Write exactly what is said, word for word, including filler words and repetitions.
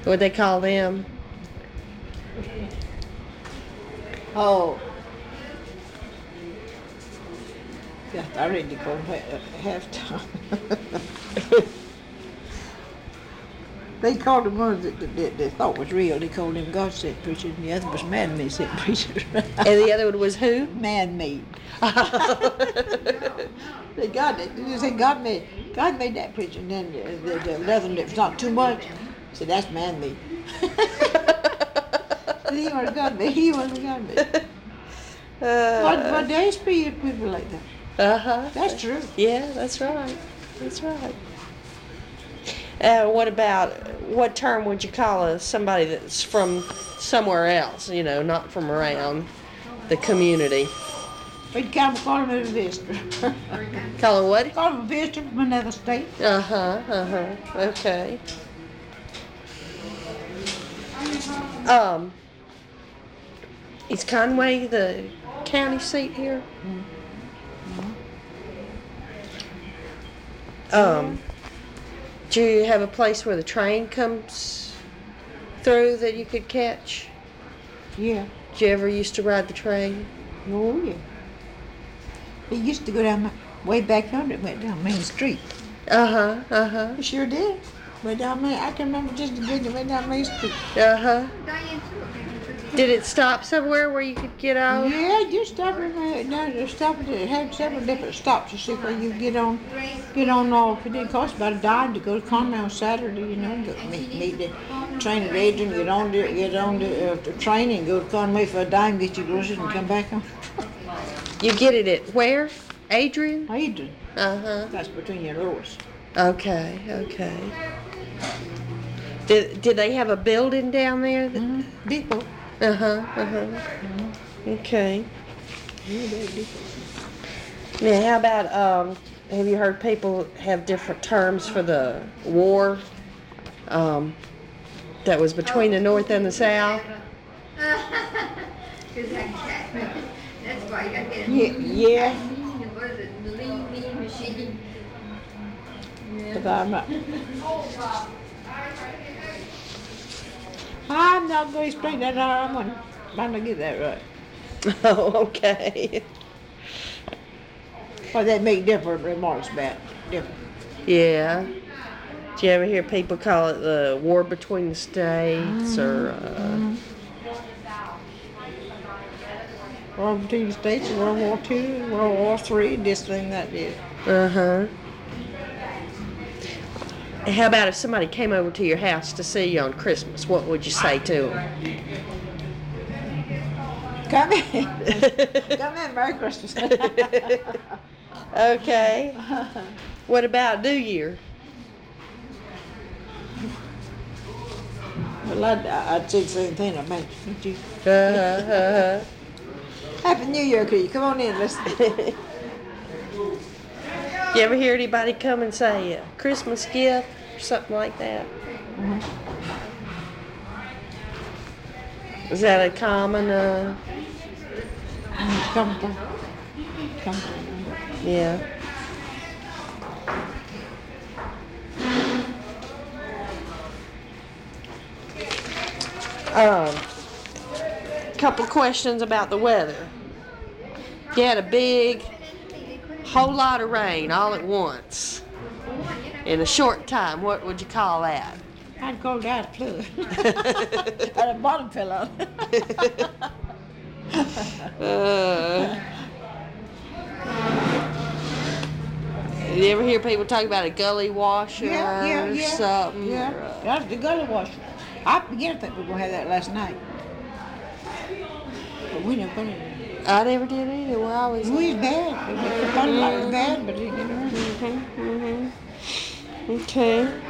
What'd they call them? Oh. Yeah, I read the call halftime. They called them ones that, that, that they thought was real. They called them God sent preachers, and the other was man-made sent preachers. And the other one was who? Man-made. They got it. They said God made God made that preacher, and then the, the, the other one that was not too much. Said that's man-made. He was God made. He wasn't God made. Uh, But but there is people like that. Uh huh. That's true. Yeah, that's right. That's right. Uh, what about, what term would you call a, somebody that's from somewhere else, you know, not from around the community? We'd call him a visitor. Call him what? Call him a visitor from another state. Uh-huh, uh-huh, okay. Um, is Conway the county seat here? Um, do you have a place where the train comes through that you could catch? Yeah. Did you ever used to ride the train? Oh, yeah. It used to go down my, way back yonder. It went down Main Street. Uh-huh, uh-huh, It sure did. Went down Main. I can remember just the good. It went down Main Street. uh-huh. Did it stop somewhere where you could get off? Yeah, you stop it. uh, No, just stop it. It had several different stops to see where you get on. Get on off. It didn't cost about a dime to go to Conway on Saturday. You know, go meet, meet the train at Adrian. Get on the get on the, uh, the train and go to Conway for a dime. Get your groceries and come back on. You get it at where? Adrian? Adrian. Uh-huh. That's between your doors. Okay, okay. Did, did they have a building down there? That, Mm-hmm. Depot. uh-huh, uh-huh. Okay. Yeah, they're depot. Now, how about, um, have you heard people have different terms for the war um, that was between the North and the South? That's why you gotta get a Yeah, yeah. what is it, the lean mean machine. But I'm not. I'm not going to explain that. I'm going to, I'm going to get that right. Oh, okay. Or they make different remarks about it. Different. Yeah. Do you ever hear people call it the war between the states or, uh, World between the States, World War Two, World War Three, this thing, that did. uh-huh. How about if somebody came over to your house to see you on Christmas? What would you say to them? Come in. Come in, Merry Christmas. Okay. What about New Year? Well, I'd, I'd say the same thing I mentioned. Would you? Uh-huh, uh-huh. Happy New Year, Kitty. Come on in, listen. You ever hear anybody come and say a Christmas gift or something like that? Mm-hmm. Is that a common, uh, Come, come. Come. yeah. Um, couple questions about the weather. You had a big, whole lot of rain all at once in a short time. What would you call that? I'd call that a flood. And the bottom fell out. uh, you ever hear people talk about a gully washer Yeah, yeah, or yeah. something? Yeah, Or, uh, that's the gully washer. I began to think we were going to have that last night. But we never put it in. I never did either. Well, I was. It was bad. It was like it was bad, but it didn't get around. Mm-hmm, mm-hmm. Okay.